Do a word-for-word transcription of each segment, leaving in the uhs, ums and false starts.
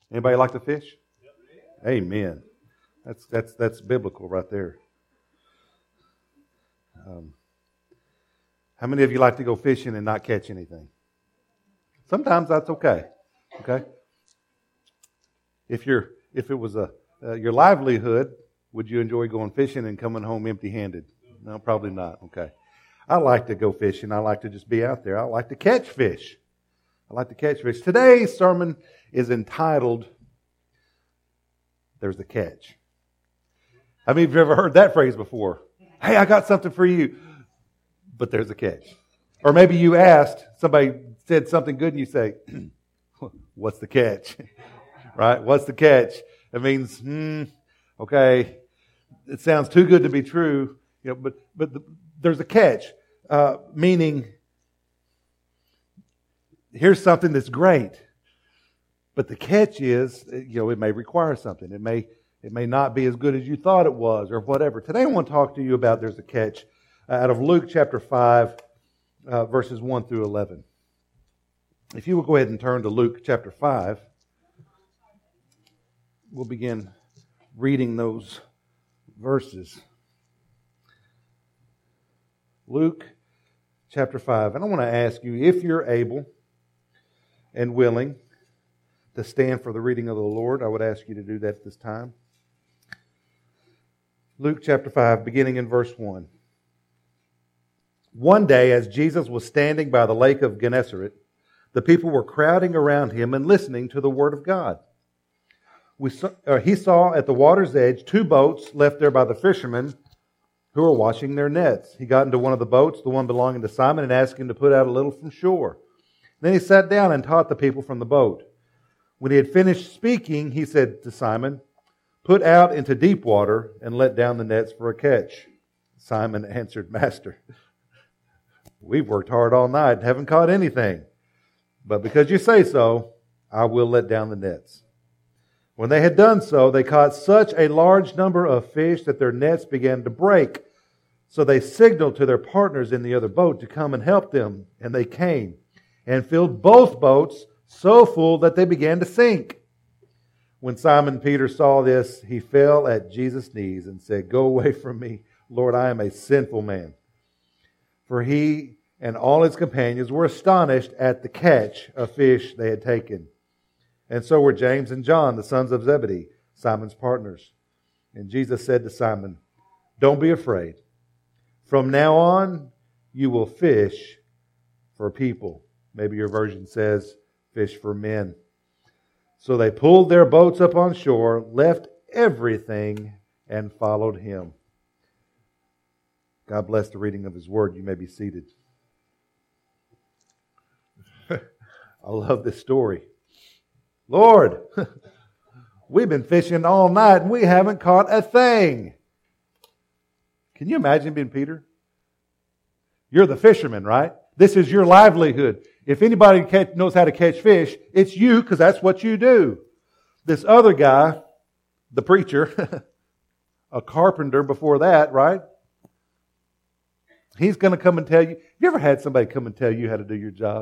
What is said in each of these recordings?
Anybody like to fish? Amen. That's that's that's biblical right there. Um, how many of you like to go fishing and not catch anything? Sometimes that's okay. Okay. If you're if it was a uh, your livelihood, would you enjoy going fishing and coming home empty-handed? No, probably not. Okay. I like to go fishing. I like to just be out there. I like to catch fish. I like to catch fish. Today's sermon is entitled, There's a Catch. How many of you have ever heard that phrase before? Hey, I got something for you, but there's a catch. Or maybe you asked, somebody said something good and you say, what's the catch? Right? What's the catch? It means, hmm, okay, it sounds too good to be true, you know, but but the, there's a catch, uh, meaning here's something that's great, but the catch is, you know, it may require something. It may it may not be as good as you thought it was, or whatever. Today I want to talk to you about there's a catch uh, out of Luke chapter five, uh, verses one through eleven. If you will go ahead and turn to Luke chapter five, we'll begin reading those verses. Luke chapter five. And I want to ask you, if you're able and willing to stand for the reading of the Lord, I would ask you to do that at this time. Luke chapter five, beginning in verse one. One day, as Jesus was standing by the lake of Gennesaret, the people were crowding around him and listening to the word of God. We saw, uh, he saw at the water's edge two boats left there by the fishermen who were washing their nets. He got into one of the boats, the one belonging to Simon, and asked him to put out a little from shore. Then he sat down and taught the people from the boat. When he had finished speaking, he said to Simon, "Put out into deep water and let down the nets for a catch." Simon answered, "Master, we've worked hard all night and haven't caught anything. But because you say so, I will let down the nets." When they had done so, they caught such a large number of fish that their nets began to break. So they signaled to their partners in the other boat to come and help them. And they came and filled both boats so full that they began to sink. When Simon Peter saw this, he fell at Jesus' knees and said, "Go away from me, Lord, I am a sinful man." For he and all his companions were astonished at the catch of fish they had taken. And so were James and John, the sons of Zebedee, Simon's partners. And Jesus said to Simon, "Don't be afraid. From now on, you will fish for people." Maybe your version says, fish for men. So they pulled their boats up on shore, left everything, and followed him. God bless the reading of His Word. You may be seated. I love this story. Lord, we've been fishing all night and we haven't caught a thing. Can you imagine being Peter? You're the fisherman, right? This is your livelihood. If anybody catch, knows how to catch fish, it's you, because that's what you do. This other guy, the preacher, a carpenter before that, right? He's going to come and tell you. Have you ever had somebody come and tell you how to do your job?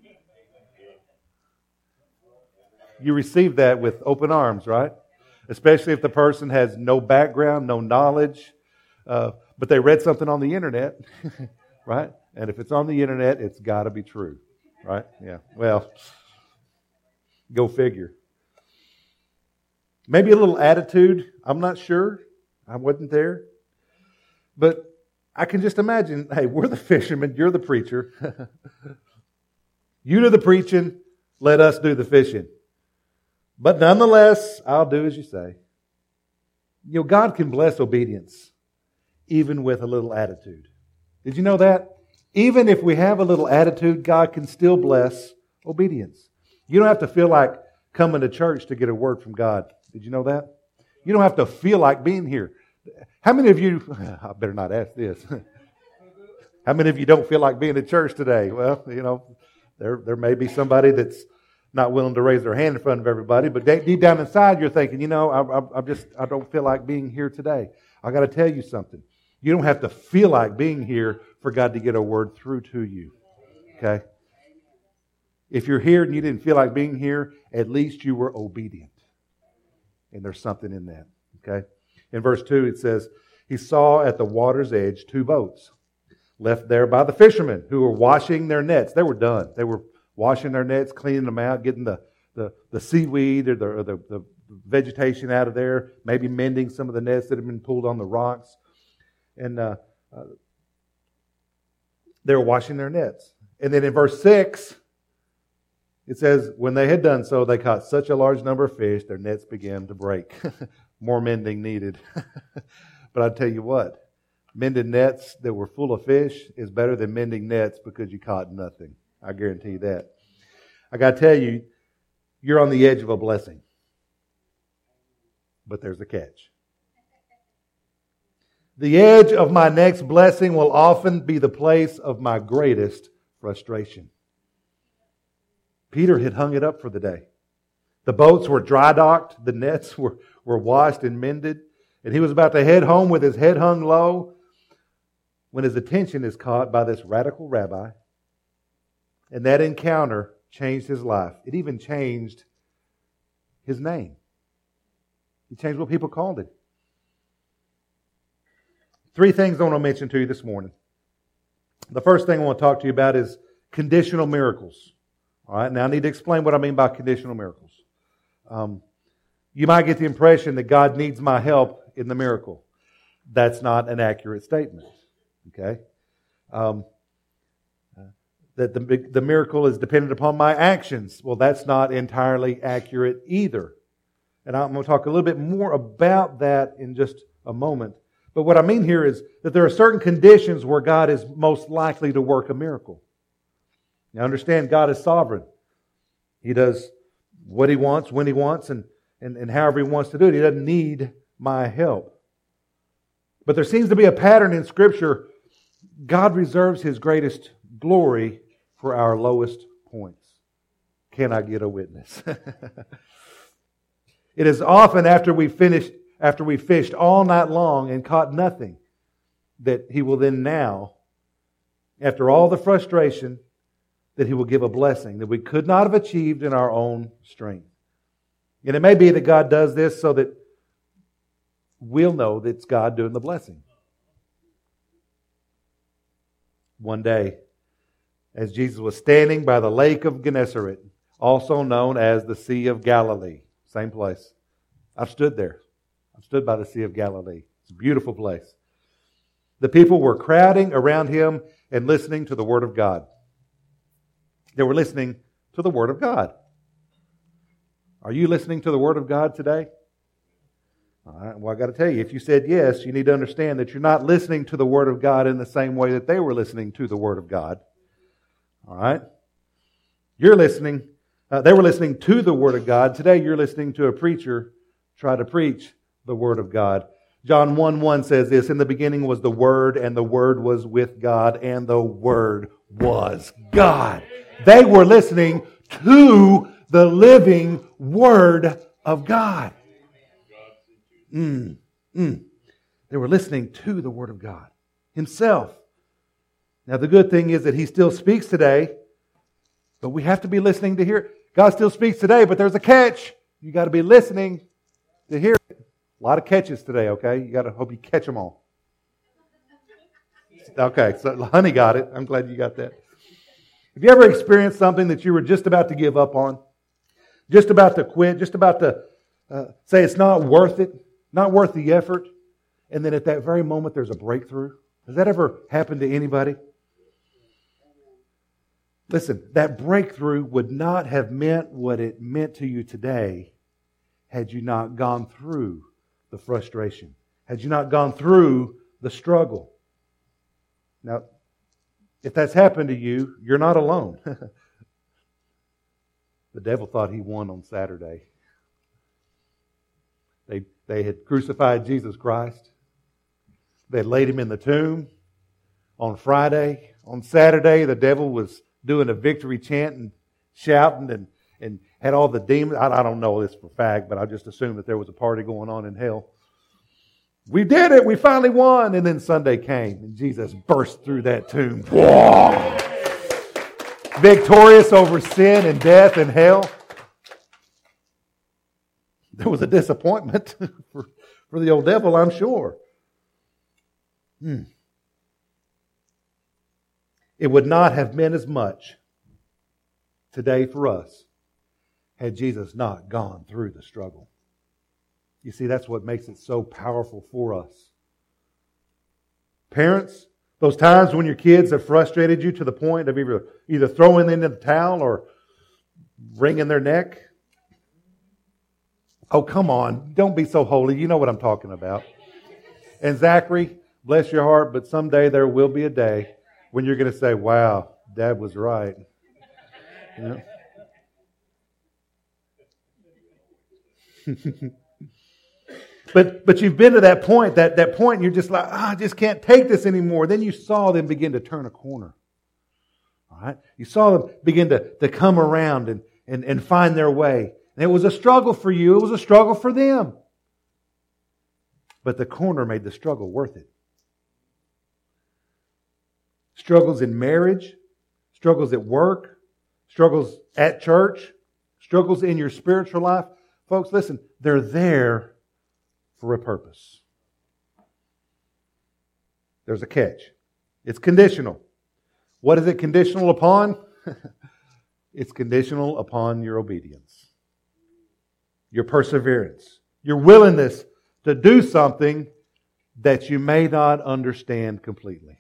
You receive that with open arms, right? Especially if the person has no background, no knowledge, uh, but they read something on the internet, right? And if it's on the internet, it's got to be true, right? Yeah. Well, go figure. Maybe a little attitude. I'm not sure. I wasn't there. But I can just imagine, hey, we're the fishermen, you're the preacher. You do the preaching, let us do the fishing. But nonetheless, I'll do as you say. You know, God can bless obedience, even with a little attitude. Did you know that? Even if we have a little attitude, God can still bless obedience. You don't have to feel like coming to church to get a word from God. Did you know that? You don't have to feel like being here. How many of you, I better not ask this. How many of you don't feel like being at church today? Well, you know, there, there may be somebody that's not willing to raise their hand in front of everybody, but deep down inside you're thinking, you know, I, I, I just, I don't feel like being here today. I got to tell you something. You don't have to feel like being here for God to get a word through to you. Okay? If you're here and you didn't feel like being here, at least you were obedient. And there's something in that. Okay? In verse two it says, he saw at the water's edge two boats left there by the fishermen who were washing their nets. They were done. They were washing their nets, cleaning them out, getting the, the, the seaweed or the, or the, the vegetation out of there, maybe mending some of the nets that had been pulled on the rocks. And uh, uh, they were washing their nets. And then in verse six, it says, when they had done so, they caught such a large number of fish, their nets began to break. More mending needed. But I tell you what, mending nets that were full of fish is better than mending nets because you caught nothing. I guarantee you that. I got to tell you, you're on the edge of a blessing. But there's a catch. The edge of my next blessing will often be the place of my greatest frustration. Peter had hung it up for the day. The boats were dry docked, the nets were, were washed and mended, and he was about to head home with his head hung low when his attention is caught by this radical rabbi. And that encounter changed his life. It even changed his name. It changed what people called it. Three things I want to mention to you this morning. The first thing I want to talk to you about is conditional miracles. All right, now I need to explain what I mean by conditional miracles. Um, you might get the impression that God needs my help in the miracle. That's not an accurate statement. Okay? Um, that the, the miracle is dependent upon my actions. Well, that's not entirely accurate either. And I'm going to talk a little bit more about that in just a moment. But what I mean here is that there are certain conditions where God is most likely to work a miracle. Now understand, God is sovereign. He does what He wants, when He wants, and, and, and however He wants to do it. He doesn't need my help. But there seems to be a pattern in Scripture. God reserves His greatest glory for our lowest points. Can I get a witness? It is often after we finished, after we fished all night long and caught nothing, that He will then now, after all the frustration, that He will give a blessing that we could not have achieved in our own strength. And it may be that God does this so that we'll know that it's God doing the blessing. One day, as Jesus was standing by the lake of Gennesaret, also known as the Sea of Galilee, same place. I've stood there. I've stood by the Sea of Galilee. It's a beautiful place. The people were crowding around Him and listening to the Word of God. They were listening to the Word of God. Are you listening to the Word of God today? All right, well, I got to tell you, if you said yes, you need to understand that you're not listening to the Word of God in the same way that they were listening to the Word of God. All right? You're listening, uh, they were listening to the Word of God. Today you're listening to a preacher try to preach the Word of God. John one one says this, in the beginning was the Word, and the Word was with God, and the Word was God. They were listening to the living Word of God. Mm, mm. They were listening to the Word of God Himself. Now the good thing is that He still speaks today, but we have to be listening to hear it. God still speaks today, but there's a catch. You got to be listening to hear it. A lot of catches today, okay? You got to hope you catch them all. Okay, so honey got it. I'm glad you got that. Have you ever experienced something that you were just about to give up on? Just about to quit? Just about to uh, say it's not worth it? Not worth the effort? And then at that very moment there's a breakthrough? Has that ever happened to anybody? Listen, that breakthrough would not have meant what it meant to you today had you not gone through the frustration, had you not gone through the struggle. Now, if that's happened to you, you're not alone. The devil thought he won on Saturday. They, they had crucified Jesus Christ. They had laid Him in the tomb on Friday. On Saturday, the devil was doing a victory chant and shouting and, and had all the demons. I, I don't know this for a fact, but I just assumed that there was a party going on in hell. We did it. We finally won. And then Sunday came and Jesus burst through that tomb. victorious over sin and death and hell. There was a disappointment for, for the old devil, I'm sure. Hmm. It would not have meant as much today for us had Jesus not gone through the struggle. You see, that's what makes it so powerful for us. Parents, those times when your kids have frustrated you to the point of either, either throwing them in the towel or wringing their neck. Oh, come on. Don't be so holy. You know what I'm talking about. And Zachary, bless your heart, but someday there will be a day when you're going to say, wow, Dad was right. You know? But but you've been to that point, that, that point, and you're just like, oh, I just can't take this anymore. Then you saw them begin to turn a corner. All right? You saw them begin to, to come around and, and, and find their way. And it was a struggle for you. It was a struggle for them. But the corner made the struggle worth it. Struggles in marriage, struggles at work, struggles at church, struggles in your spiritual life. Folks, listen, they're there for a purpose. There's a catch. It's conditional. What is it conditional upon? It's conditional upon your obedience, your perseverance, your willingness to do something that you may not understand completely.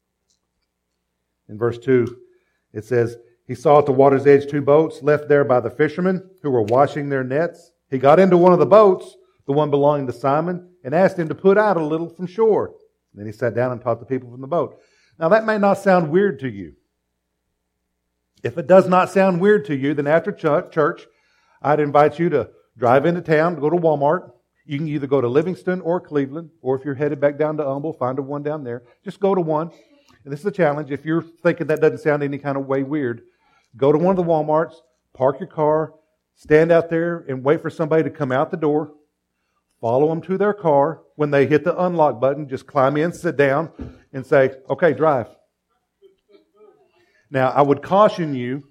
In verse two, it says, he saw at the water's edge two boats left there by the fishermen who were washing their nets. He got into one of the boats, the one belonging to Simon, and asked him to put out a little from shore. And then he sat down and taught the people from the boat. Now that may not sound weird to you. If it does not sound weird to you, then after church, I'd invite you to drive into town, go to Walmart. You can either go to Livingston or Cleveland, or if you're headed back down to Humble, find a one down there. Just go to one. And this is a challenge. If you're thinking that doesn't sound any kind of way weird, go to one of the Walmarts, park your car, stand out there and wait for somebody to come out the door. Follow them to their car. When they hit the unlock button, just climb in, sit down, and say, okay, drive. Now, I would caution you,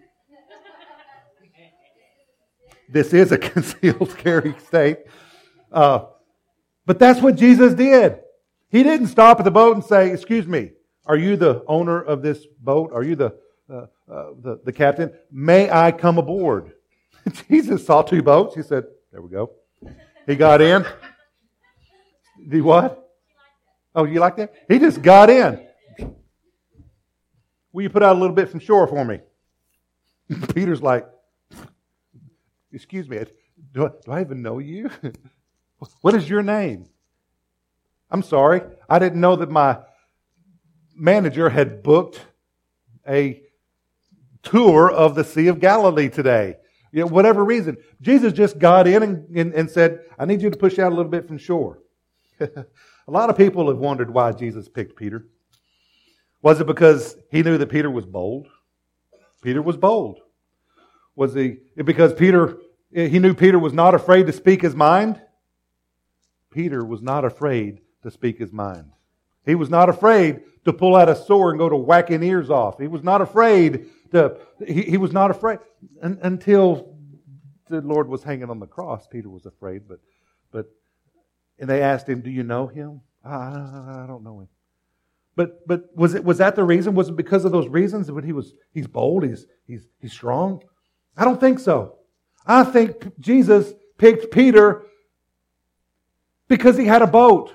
this is a concealed carry state. Uh, but that's what Jesus did. He didn't stop at the boat and say, excuse me, are you the owner of this boat? Are you the, uh, uh, the, the captain? May I come aboard? Jesus saw two boats. He said, there we go. He got in. The what? Oh, you like that? He just got in. Will you put out a little bit from shore for me? Peter's like, excuse me, do I, do I even know you? What is your name? I'm sorry. I didn't know that my manager had booked a tour of the Sea of Galilee today. You know, whatever reason. Jesus just got in and, and, and said, I need you to push out a little bit from shore. A lot of people have wondered why Jesus picked Peter. Was it because he knew that Peter was bold? Peter was bold. Was he because Peter, he knew Peter was not afraid to speak his mind? Peter was not afraid to speak his mind. He was not afraid to pull out a sword and go to whacking ears off. He was not afraid to, he, he was not afraid un, until the Lord was hanging on the cross. Peter was afraid, but, but, and they asked him, do you know him? I, I don't know him. But, but was it, was that the reason? Was it because of those reasons that he was, he's bold, he's, he's, he's strong? I don't think so. I think Jesus picked Peter because he had a boat.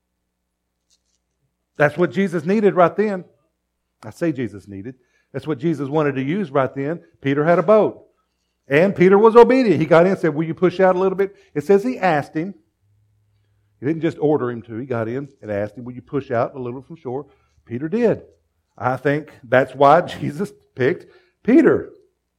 That's what Jesus needed right then. I say Jesus needed. That's what Jesus wanted to use right then. Peter had a boat. And Peter was obedient. He got in and said, will you push out a little bit? It says he asked him. He didn't just order him to. He got in and asked him, will you push out a little from shore? Peter did. I think that's why Jesus picked Peter.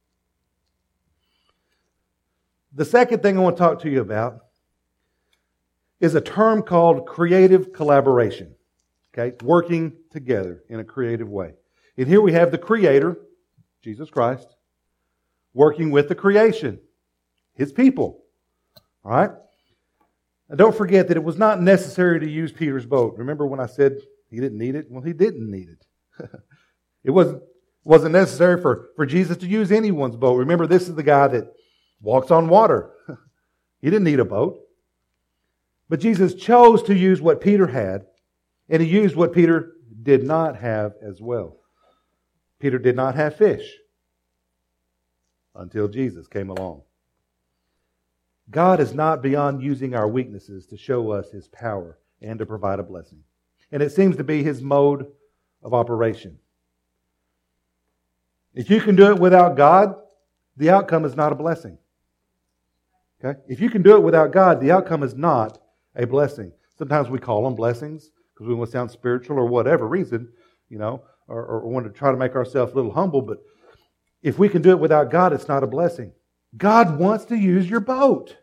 The second thing I want to talk to you about is a term called creative collaboration. Okay, working together in a creative way. And here we have the Creator, Jesus Christ, working with the creation, His people. All right? Now don't forget that it was not necessary to use Peter's boat. Remember when I said he didn't need it? Well, he didn't need it. It wasn't, wasn't necessary for, for Jesus to use anyone's boat. Remember, this is the guy that walks on water. He didn't need a boat. But Jesus chose to use what Peter had, and He used what Peter did not have as well. Peter did not have fish until Jesus came along. God is not beyond using our weaknesses to show us His power and to provide a blessing. And it seems to be His mode of operation. If you can do it without God, the outcome is not a blessing. Okay? If you can do it without God, the outcome is not a blessing. Sometimes we call them blessings because we want to sound spiritual or whatever reason, you know, or, or want to try to make ourselves a little humble. But if we can do it without God, it's not a blessing. God wants to use your boat.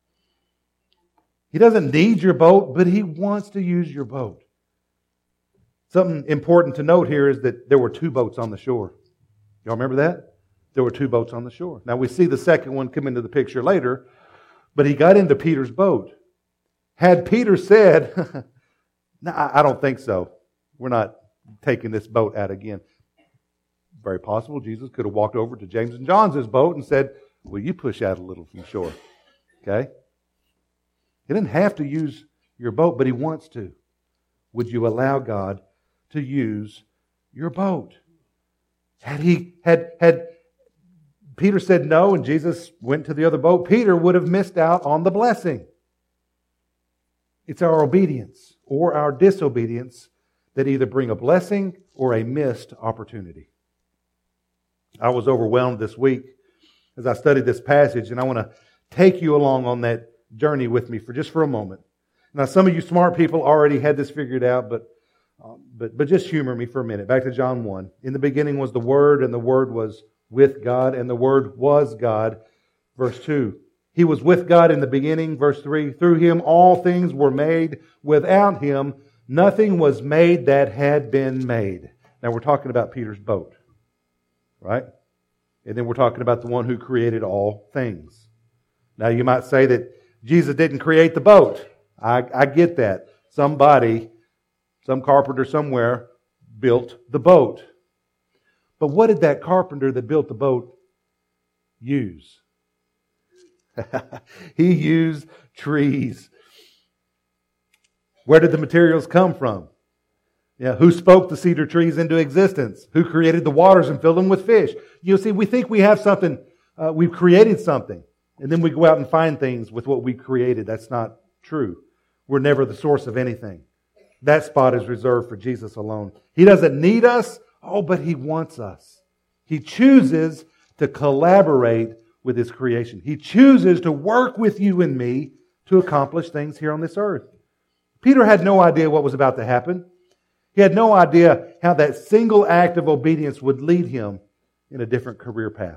He doesn't need your boat, but He wants to use your boat. Something important to note here is that there were two boats on the shore. Y'all remember that? There were two boats on the shore. Now we see the second one come into the picture later, but he got into Peter's boat. Had Peter said, no, I don't think so. We're not taking this boat out again. Very possible Jesus could have walked over to James and John's boat and said, will you push out a little from shore? Okay? He didn't have to use your boat, but He wants to. Would you allow God to use your boat? Had he had had Peter said no and Jesus went to the other boat, Peter would have missed out on the blessing. It's our obedience or our disobedience that either bring a blessing or a missed opportunity. I was overwhelmed this week as I studied this passage, and I want to take you along on that journey with me for just for a moment. Now, some of you smart people already had this figured out, but um, but but just humor me for a minute. Back to John one. In the beginning was the Word, and the Word was with God, and the Word was God. Verse two. He was with God in the beginning. Verse three. Through Him all things were made. Without Him nothing was made that had been made. Now we're talking about Peter's boat, right? And then we're talking about the one who created all things. Now you might say that Jesus didn't create the boat. I, I get that. Somebody, some carpenter somewhere built the boat. But what did that carpenter that built the boat use? He used trees. Where did the materials come from? Yeah, who spoke the cedar trees into existence? Who created the waters and filled them with fish? You see, we think we have something, uh, we've created something, and then we go out and find things with what we created. That's not true. We're never the source of anything. That spot is reserved for Jesus alone. He doesn't need us, oh, but He wants us. He chooses to collaborate with His creation. He chooses to work with you and me to accomplish things here on this earth. Peter had no idea what was about to happen. He had no idea how that single act of obedience would lead him in a different career path.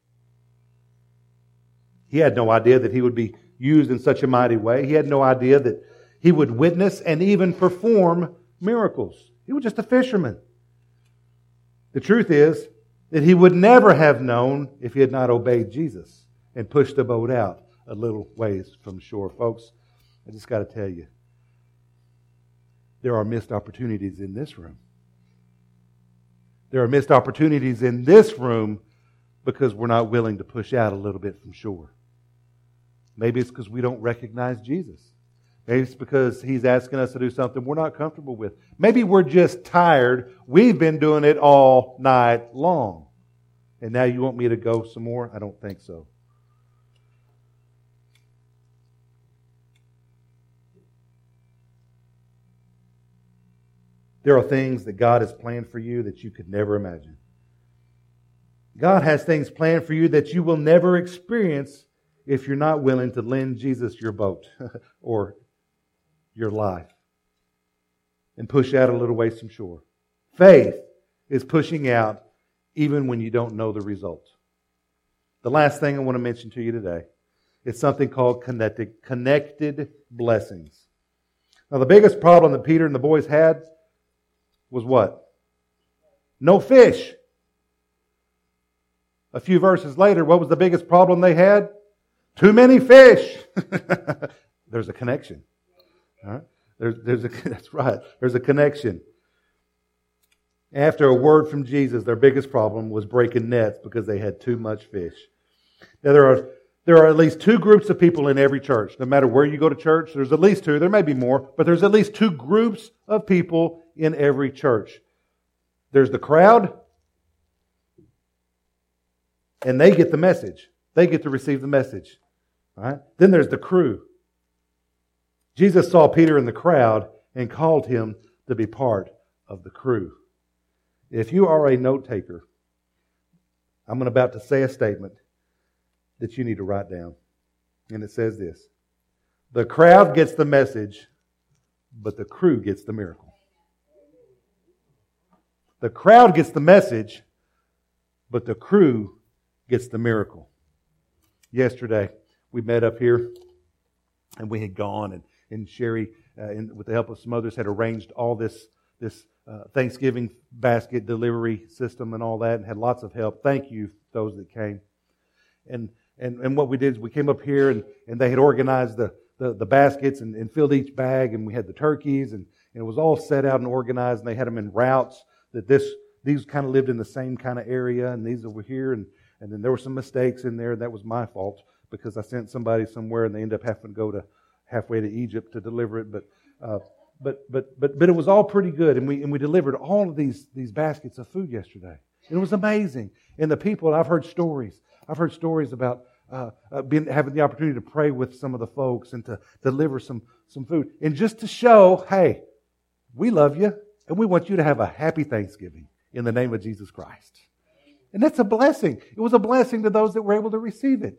He had no idea that he would be used in such a mighty way. He had no idea that he would witness and even perform miracles. He was just a fisherman. The truth is that he would never have known if he had not obeyed Jesus and pushed the boat out a little ways from shore. Folks, I just got to tell you, there are missed opportunities in this room. There are missed opportunities in this room because we're not willing to push out a little bit from shore. Maybe it's because we don't recognize Jesus. Maybe it's because He's asking us to do something we're not comfortable with. Maybe we're just tired. We've been doing it all night long. And now you want me to go some more? I don't think so. There are things that God has planned for you that you could never imagine. God has things planned for you that you will never experience if you're not willing to lend Jesus your boat or your life and push out a little ways from shore. Faith is pushing out even when you don't know the result. The last thing I want to mention to you today is something called connected, connected blessings. Now the biggest problem that Peter and the boys had was what? No fish. A few verses later, what was the biggest problem they had? Too many fish. There's a connection. All right? There's, there's a, that's right. There's a connection. After a word from Jesus, their biggest problem was breaking nets because they had too much fish. Now, there are there are at least two groups of people in every church. No matter where you go to church, there's at least two. There may be more, but there's at least two groups of people in every church. There's the crowd, and they get the message. They get to receive the message. All right? Then there's the crew. Jesus saw Peter in the crowd and called him to be part of the crew. If you are a note taker, I'm about to say a statement that you need to write down. And it says this: the crowd gets the message, but the crew gets the miracle. The crowd gets the message, but the crew gets the miracle. Yesterday, we met up here, and we had gone, and, and Sherry, uh, and with the help of some others, had arranged all this this uh, Thanksgiving basket delivery system and all that, and had lots of help. Thank you, those that came. And and and what we did is we came up here, and, and they had organized the the, the baskets and, and filled each bag, and we had the turkeys, and, and it was all set out and organized, and they had them in routes that this these kind of lived in the same kind of area, and these over here, and and then there were some mistakes in there, and that was my fault because I sent somebody somewhere, and they ended up having to go to halfway to Egypt to deliver it, but. Uh, But but but but it was all pretty good, and we and we delivered all of these these baskets of food yesterday. It was amazing, and the people. And I've heard stories. I've heard stories about uh, uh, being having the opportunity to pray with some of the folks and to deliver some some food, and just to show, hey, we love you, and we want you to have a happy Thanksgiving in the name of Jesus Christ. And that's a blessing. It was a blessing to those that were able to receive it.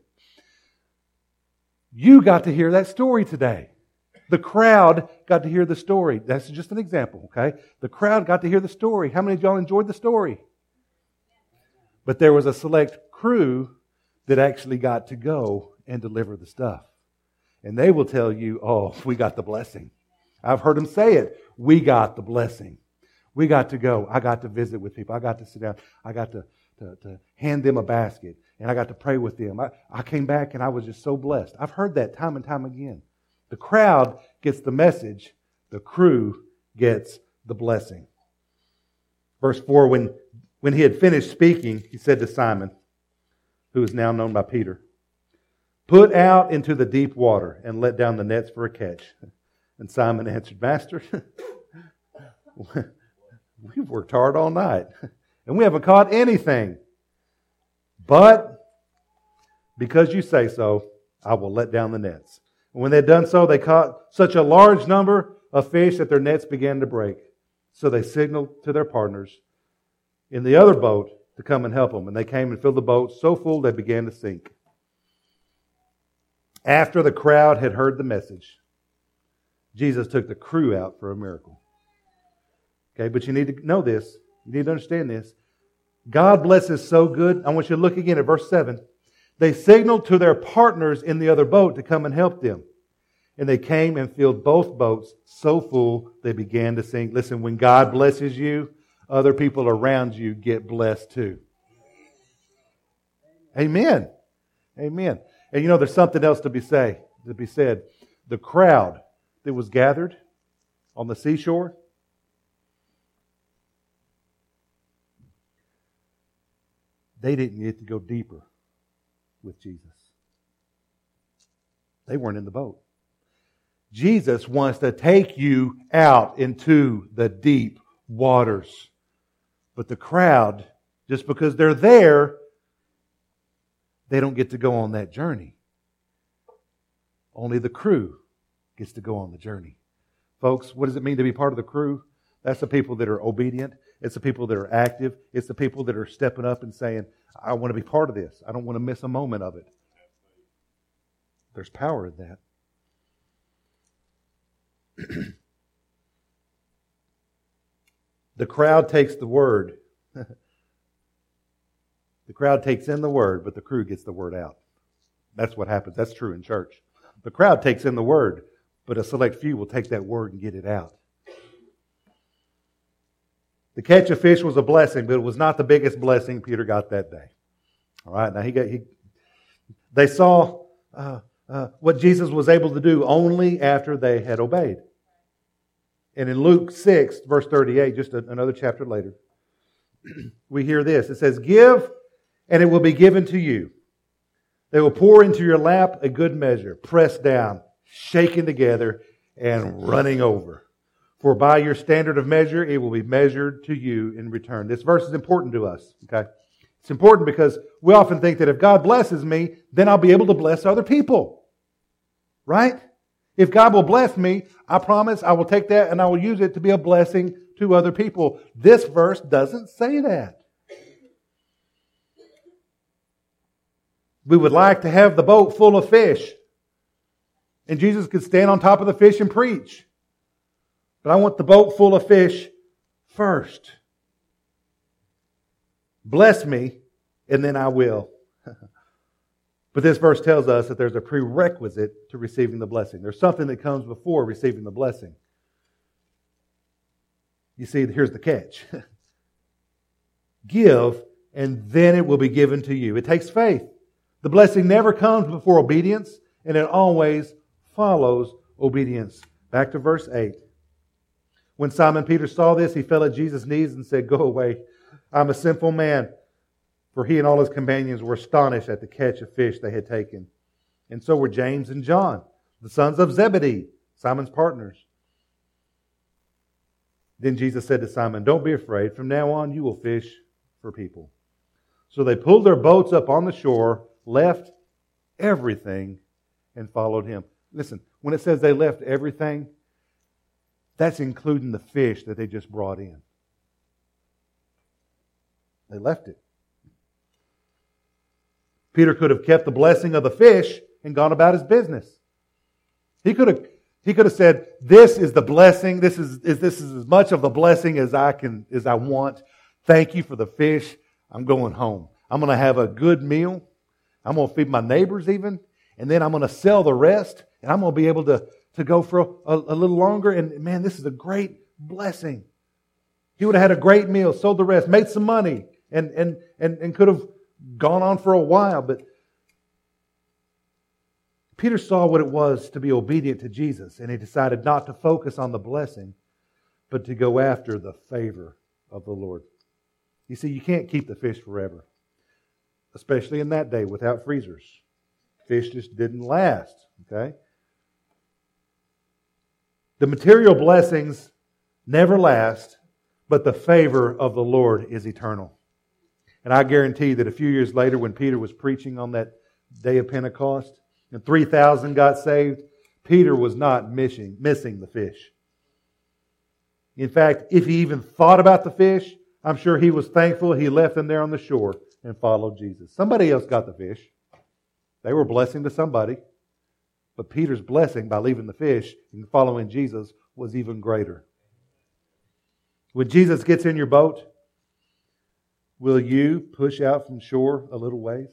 You got to hear that story today. The crowd got to hear the story. That's just an example, okay? The crowd got to hear the story. How many of y'all enjoyed the story? But there was a select crew that actually got to go and deliver the stuff. And they will tell you, oh, we got the blessing. I've heard them say it. We got the blessing. We got to go. I got to visit with people. I got to sit down. I got to, to, to hand them a basket. And I got to pray with them. I, I came back and I was just so blessed. I've heard that time and time again. The crowd gets the message. The crew gets the blessing. Verse four, when, when he had finished speaking, he said to Simon, who is now known by Peter, "Put out into the deep water and let down the nets for a catch." And Simon answered, "Master, we've worked hard all night and we haven't caught anything. But because you say so, I will let down the nets." And when they had done so, they caught such a large number of fish that their nets began to break. So they signaled to their partners in the other boat to come and help them. And they came and filled the boat so full they began to sink. After the crowd had heard the message, Jesus took the crew out for a miracle. Okay, but you need to know this. You need to understand this. God blesses so good. I want you to look again at verse seven. They signaled to their partners in the other boat to come and help them. And they came and filled both boats so full they began to sink. Listen, when God blesses you, other people around you get blessed too. Amen. Amen. And you know, there's something else to be say, to be said. The crowd that was gathered on the seashore, they didn't get to go deeper with Jesus. They weren't in the boat. Jesus wants to take you out into the deep waters. But the crowd, just because they're there, they don't get to go on that journey. Only the crew gets to go on the journey. Folks, what does it mean to be part of the crew? That's the people that are obedient. It's the people that are active. It's the people that are stepping up and saying, I want to be part of this. I don't want to miss a moment of it. There's power in that. The crowd takes the word. The crowd takes in the word, but the crew gets the word out. That's what happens. That's true in church. The crowd takes in the word, but a select few will take that word and get it out. The catch of fish was a blessing, but it was not the biggest blessing Peter got that day. All right, now he got he. They saw uh, uh, what Jesus was able to do only after they had obeyed. And in Luke six, verse thirty-eight, just a, another chapter later, we hear this. It says, give, and it will be given to you. They will pour into your lap a good measure, pressed down, shaken together, and running over. For by your standard of measure, it will be measured to you in return. This verse is important to us, okay? It's important because we often think that if God blesses me, then I'll be able to bless other people. Right? If God will bless me, I promise I will take that and I will use it to be a blessing to other people. This verse doesn't say that. We would like to have the boat full of fish. And Jesus could stand on top of the fish and preach. But I want the boat full of fish first. Bless me, and then I will. But this verse tells us that there's a prerequisite to receiving the blessing. There's something that comes before receiving the blessing. You see, here's the catch. Give, and then it will be given to you. It takes faith. The blessing never comes before obedience, and it always follows obedience. Back to verse eight. When Simon Peter saw this, he fell at Jesus' knees and said, "Go away, I'm a sinful man." For he and all his companions were astonished at the catch of fish they had taken. And so were James and John, the sons of Zebedee, Simon's partners. Then Jesus said to Simon, "Don't be afraid. From now on you will fish for people." So they pulled their boats up on the shore, left everything, and followed him. Listen, when it says they left everything, that's including the fish that they just brought in. They left it. Peter could have kept the blessing of the fish and gone about his business. He could have, he could have said, "This is the blessing. This is, is this is as much of the blessing as I can as I want. Thank you for the fish. I'm going home. I'm going to have a good meal. I'm going to feed my neighbors even, and then I'm going to sell the rest, and I'm going to be able to, to go for a, a little longer. And man, this is a great blessing." He would have had a great meal, sold the rest, made some money, and and and, and could have gone on for a while. But Peter saw what it was to be obedient to Jesus, and he decided not to focus on the blessing, but to go after the favor of the Lord. You see, you can't keep the fish forever, especially in that day without freezers. Fish just didn't last, okay? The material blessings never last, but the favor of the Lord is eternal. And I guarantee that a few years later, when Peter was preaching on that day of Pentecost, and three thousand got saved, Peter was not missing, missing the fish. In fact, if he even thought about the fish, I'm sure he was thankful he left them there on the shore and followed Jesus. Somebody else got the fish. They were a blessing to somebody. But Peter's blessing by leaving the fish and following Jesus was even greater. When Jesus gets in your boat, will you push out from shore a little ways?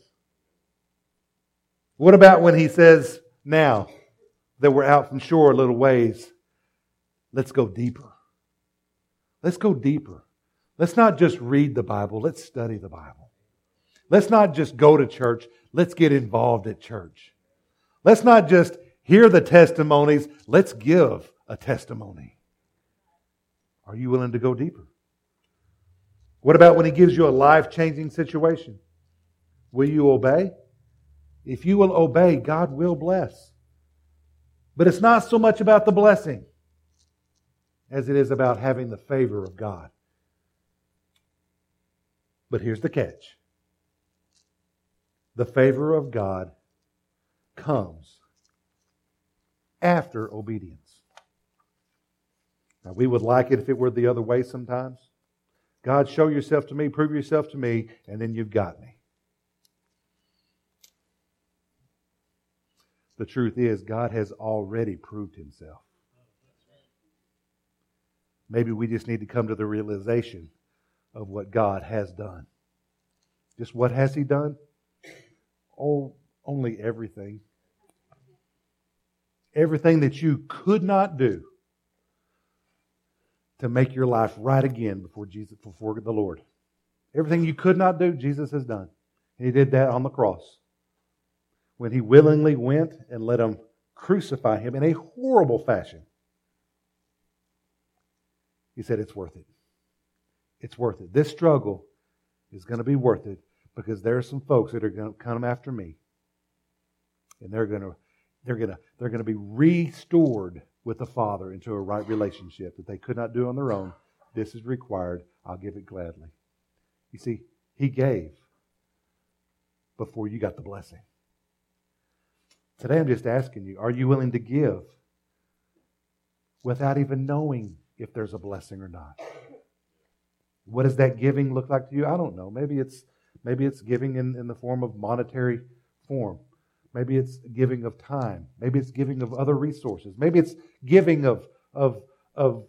What about when He says, now that we're out from shore a little ways, let's go deeper. Let's go deeper. Let's not just read the Bible. Let's study the Bible. Let's not just go to church. Let's get involved at church. Let's not just hear the testimonies. Let's give a testimony. Are you willing to go deeper? What about when He gives you a life-changing situation? Will you obey? If you will obey, God will bless. But it's not so much about the blessing as it is about having the favor of God. But here's the catch. The favor of God comes after obedience. Now, we would like it if it were the other way sometimes. God, show yourself to me, prove yourself to me, and then you've got me. The truth is, God has already proved Himself. Maybe we just need to come to the realization of what God has done. Just what has He done? Oh, only everything. Everything that you could not do to make your life right again before Jesus, before the Lord. Everything you could not do, Jesus has done. And He did that on the cross. When He willingly went and let them crucify Him in a horrible fashion. He said, it's worth it. It's worth it. This struggle is going to be worth it because there are some folks that are going to come after me. And they're going to they're going to they're going to be restored with the Father into a right relationship that they could not do on their own. This is required. I'll give it gladly. You see, He gave before you got the blessing. Today I'm just asking you, are you willing to give without even knowing if there's a blessing or not? What does that giving look like to you? I don't know. Maybe it's maybe it's giving in, in the form of monetary form. Maybe it's giving of time. Maybe it's giving of other resources. Maybe it's giving of of of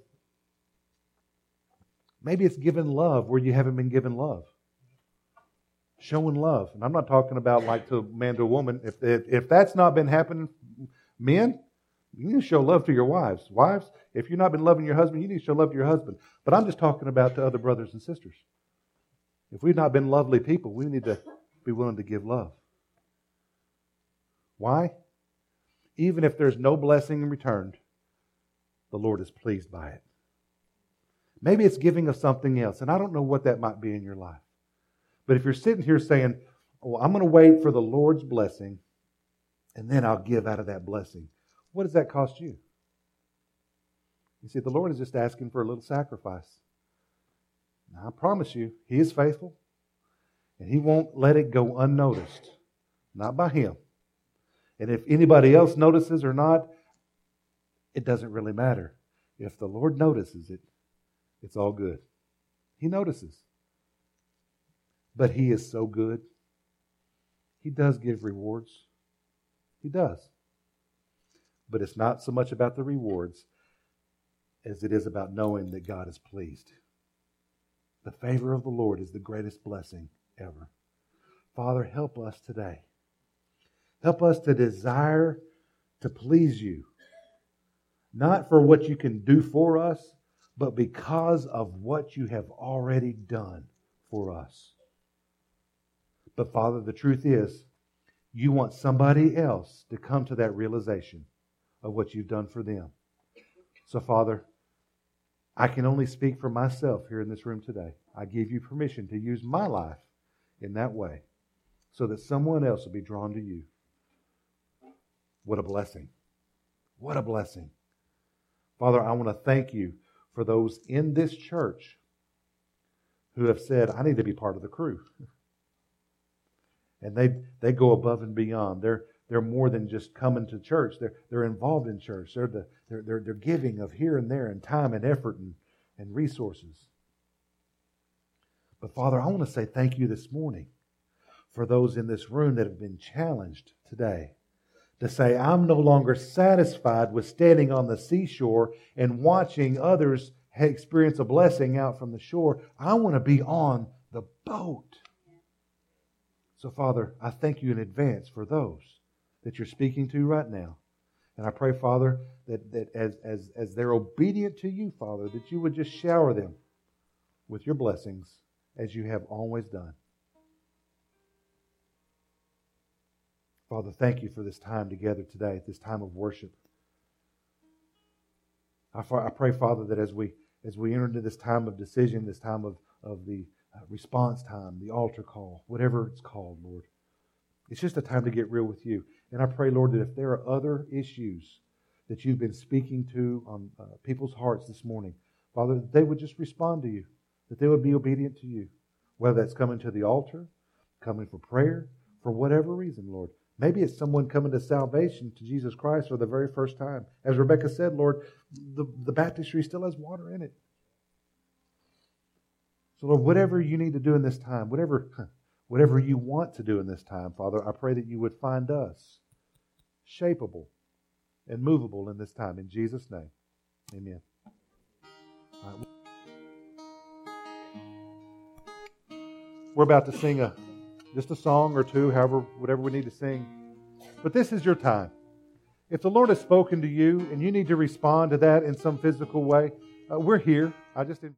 maybe it's giving love where you haven't been given love. Showing love. And I'm not talking about like to a man to a woman. If, if, if that's not been happening, men, you need to show love to your wives. Wives, if you've not been loving your husband, you need to show love to your husband. But I'm just talking about to other brothers and sisters. If we've not been lovely people, we need to be willing to give love. Why? Even if there's no blessing in return, the Lord is pleased by it. Maybe it's giving of something else, and I don't know what that might be in your life. But if you're sitting here saying, well, I'm going to wait for the Lord's blessing, and then I'll give out of that blessing, what does that cost you? You see, the Lord is just asking for a little sacrifice. Now, I promise you, He is faithful, and He won't let it go unnoticed. Not by Him. And if anybody else notices or not, it doesn't really matter. If the Lord notices it, it's all good. He notices. But He is so good. He does give rewards. He does. But it's not so much about the rewards as it is about knowing that God is pleased. The favor of the Lord is the greatest blessing ever. Father, help us today. Help us to desire to please You. Not for what You can do for us, but because of what You have already done for us. But Father, the truth is, You want somebody else to come to that realization of what You've done for them. So Father, I can only speak for myself here in this room today. I give You permission to use my life in that way so that someone else will be drawn to You. What a blessing. What a blessing. Father, I want to thank You for those in this church who have said, I need to be part of the crew. And they they go above and beyond. They're they're more than just coming to church. They're they're involved in church. They're the they're they're, they're giving of here and there and time and effort and, and resources. But Father, I want to say thank You this morning for those in this room that have been challenged today to say, I'm no longer satisfied with standing on the seashore and watching others experience a blessing out from the shore. I want to be on the boat. So, Father, I thank You in advance for those that You're speaking to right now. And I pray, Father, that, that as, as, as they're obedient to You, Father, that You would just shower them with Your blessings as You have always done. Father, thank You for this time together today, this time of worship. I, I pray, Father, that as we as we enter into this time of decision, this time of, of the uh, response time, the altar call, whatever it's called, Lord, it's just a time to get real with You. And I pray, Lord, that if there are other issues that You've been speaking to on uh, people's hearts this morning, Father, that they would just respond to You, that they would be obedient to You, whether that's coming to the altar, coming for prayer, for whatever reason, Lord. Maybe it's someone coming to salvation, to Jesus Christ for the very first time. As Rebecca said, Lord, the, the baptistry still has water in it. So, Lord, whatever You need to do in this time, whatever, whatever You want to do in this time, Father, I pray that You would find us shapeable and movable in this time. In Jesus' name, amen. All right. We're about to sing a just a song or two, however, whatever we need to sing. But this is your time. If the Lord has spoken to you and you need to respond to that in some physical way, uh, we're here. I just